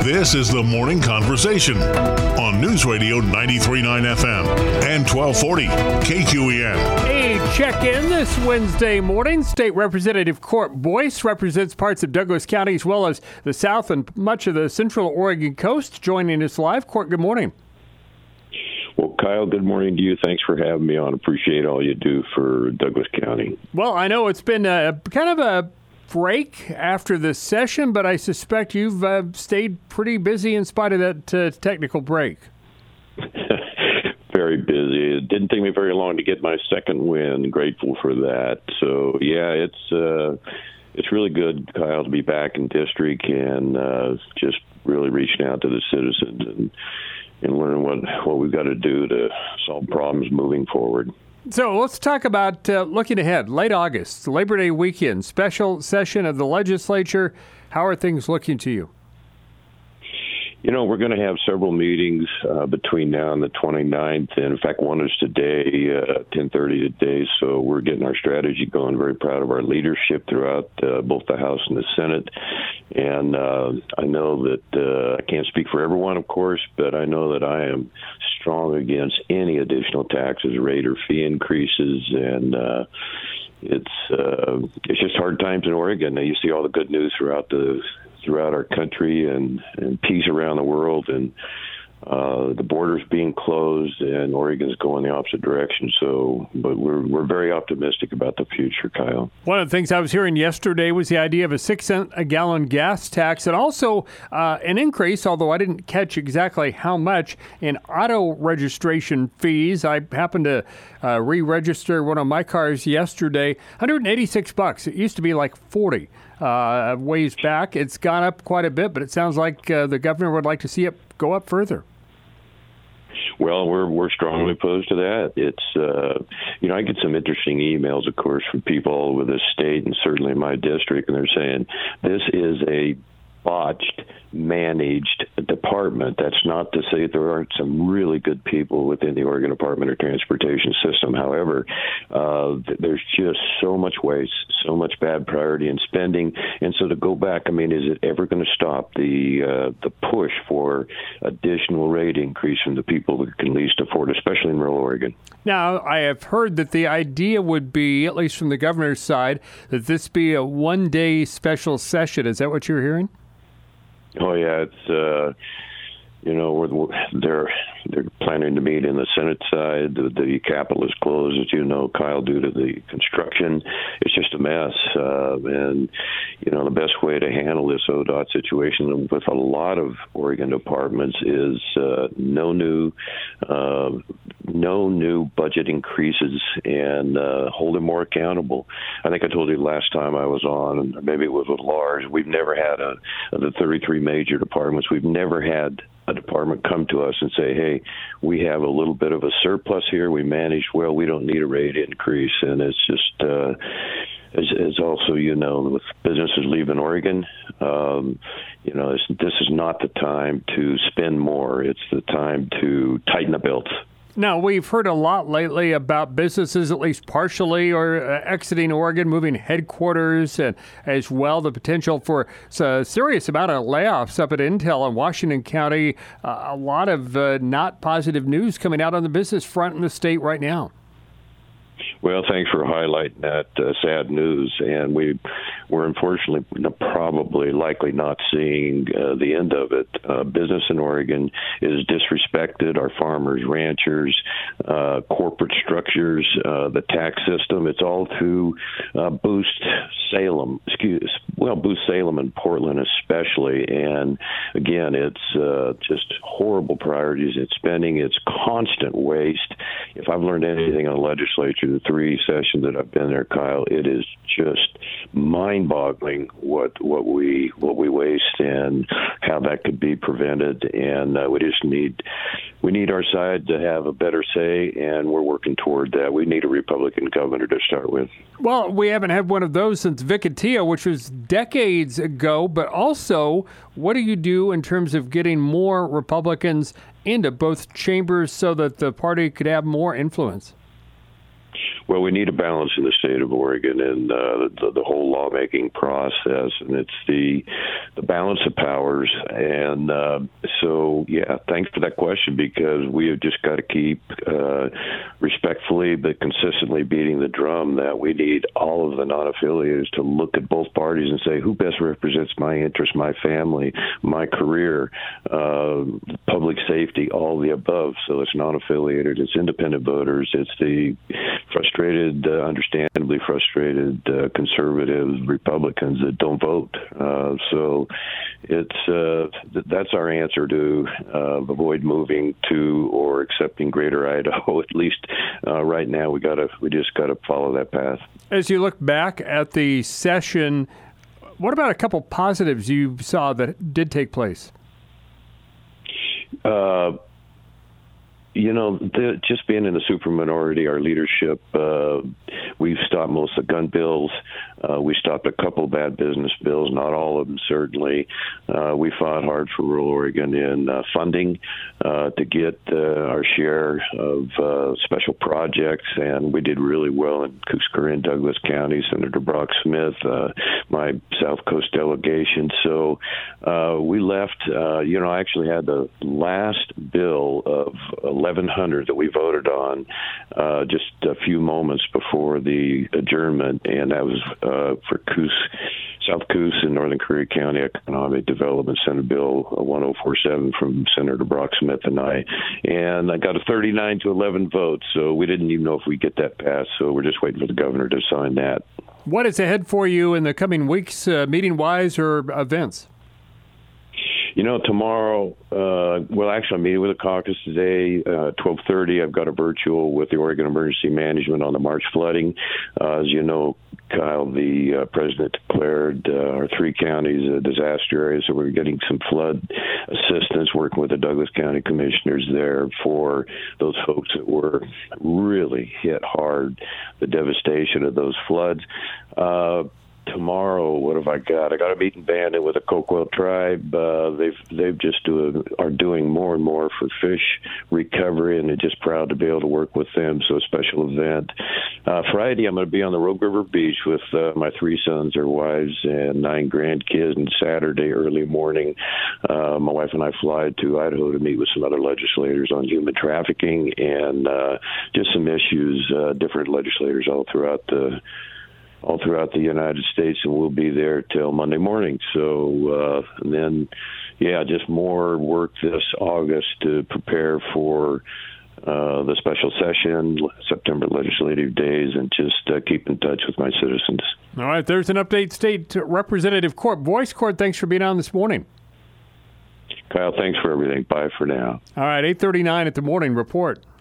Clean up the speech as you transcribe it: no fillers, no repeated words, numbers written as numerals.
This is the Morning Conversation on News Radio 93.9 FM and 1240 KQEN. A check-in this Wednesday morning. State Representative Court Boyce represents parts of Douglas County as well as the South and much of the Central Oregon coast. Joining us live. Court, good morning. Well, Kyle, good morning to you. Thanks for having me on. Appreciate all you do for Douglas County. Well, I know it's been kind of a break after the session, but I suspect you've stayed pretty busy in spite of that technical break. Very busy. It didn't take me very long to get my second win. Grateful for that. So, yeah, it's really good, Kyle, to be back in district and just really reaching out to the citizens and learn what we've got to do to solve problems moving forward. So let's talk about looking ahead. Late August, Labor Day weekend, special session of the legislature. How are things looking to you? You know, we're going to have several meetings between now and the 29th. And in fact, one is today, 10:30 today. So we're getting our strategy going. Very proud of our leadership throughout both the House and the Senate. And I know that I can't speak for everyone, of course, but I know that I am strong against any additional taxes, rate, or fee increases. And it's just hard times in Oregon. Now, you see all the good news throughout our country and peace around the world, and the borders being closed, and Oregon's going the opposite direction. So, but we're very optimistic about the future, Kyle. One of the things I was hearing yesterday was the idea of a 6-cent a gallon gas tax, and also an increase, although I didn't catch exactly how much, in auto registration fees. I happened to re-register one of my cars yesterday. $186. It used to be like $40. Ways back. It's gone up quite a bit, but it sounds like the governor would like to see it go up further. Well, we're strongly opposed to that. It's, I get some interesting emails, of course, from people all over the state and certainly in my district, and they're saying this is a botched, managed department. That's not to say there aren't some really good people within the Oregon Department of Transportation system. However, there's just so much waste, so much bad priority in spending. And so to go back, I mean, is it ever going to stop the push for additional rate increase from the people that can least afford, especially in rural Oregon? Now, I have heard that the idea would be, at least from the governor's side, that this be a one-day special session. Is that what you're hearing? Oh, yeah, it's, they're planning to meet in the Senate side. The Capitol is closed, as you know, Kyle, due to the construction. It's just a mess. And, the best way to handle this ODOT situation with a lot of Oregon departments is no new budget increases and hold them more accountable. I think I told you last time I was on, maybe it was with Lars, we've never had the 33 major departments, we've never had a department come to us and say, hey, we have a little bit of a surplus here. We managed well. We don't need a rate increase. And it's just, as also, with businesses leaving Oregon, this is not the time to spend more. It's the time to tighten the belts. Now, we've heard a lot lately about businesses, at least partially, or exiting Oregon, moving headquarters, and as well the potential for a serious amount of layoffs up at Intel in Washington County. A lot of not positive news coming out on the business front in the state right now. Well, thanks for highlighting that sad news. And we're unfortunately probably likely not seeing the end of it. Business in Oregon is disrespected. Our farmers, ranchers, corporate structures, the tax system, it's all to boost Salem and Portland especially. And again, it's just horrible priorities. It's spending. It's constant waste. If I've learned anything in the legislature, the 3 sessions that I've been there, Kyle, it is just mind-boggling what we waste and how that could be prevented. And we need our side to have a better say, and we're working toward that. We need a Republican governor to start with. Well, we haven't had one of those since Vic Attia, which was decades ago. But also, what do you do in terms of getting more Republicans into both chambers so that the party could have more influence? Well, we need a balance in the state of Oregon and the whole lawmaking process, and it's the balance of powers. And so, yeah, thanks for that question, because we have just got to keep respectfully but consistently beating the drum that we need all of the non-affiliates to look at both parties and say, who best represents my interests, my family, my career, public safety, all the above. So it's non-affiliated, it's independent voters, it's the frustrated, understandably frustrated conservative Republicans that don't vote. So it's that's our answer to avoid moving to or accepting Greater Idaho. At least right now, we just gotta follow that path. As you look back at the session, what about a couple positives you saw that did take place? Just being in the superminority, our leadership, we've stopped most of the gun bills. We stopped a couple bad business bills, not all of them, certainly. We fought hard for rural Oregon in funding to get our share of special projects, and we did really well in Cooksbury and Douglas County. Senator Brock Smith, my South Coast delegation. So we left, I actually had the last bill of 1,100 that we voted on just a few moments before the adjournment, and that was for South Coos and Northern Curry County Economic Development Senate Bill 1047 from Senator Brock Smith and I got a 39 to 11 vote, so we didn't even know if we'd get that passed, so we're just waiting for the governor to sign that. What is ahead for you in the coming weeks, meeting-wise or events? Tomorrow, I'm meeting with the caucus today, 12:30. I've got a virtual with the Oregon Emergency Management on the March flooding. As you know, Kyle, the president declared our three counties a disaster area, so we're getting some flood assistance, working with the Douglas County commissioners there for those folks that were really hit hard, the devastation of those floods. Tomorrow, what have I got? I got a meeting bandit with the Coquille tribe. They've just are doing more and more for fish recovery, and they're just proud to be able to work with them. So a special event. Friday, I'm going to be on the Rogue River Beach with my three sons, their wives, and 9 grandkids. And Saturday, early morning, my wife and I fly to Idaho to meet with some other legislators on human trafficking and just some issues, different legislators all throughout the United States, and we'll be there till Monday morning. So then, just more work this August to prepare for the special session, September legislative days, and just keep in touch with my citizens. All right, there's an update. State Representative Court Boyce. Court, thanks for being on this morning. Kyle, thanks for everything. Bye for now. All right, 8:39 at the morning report.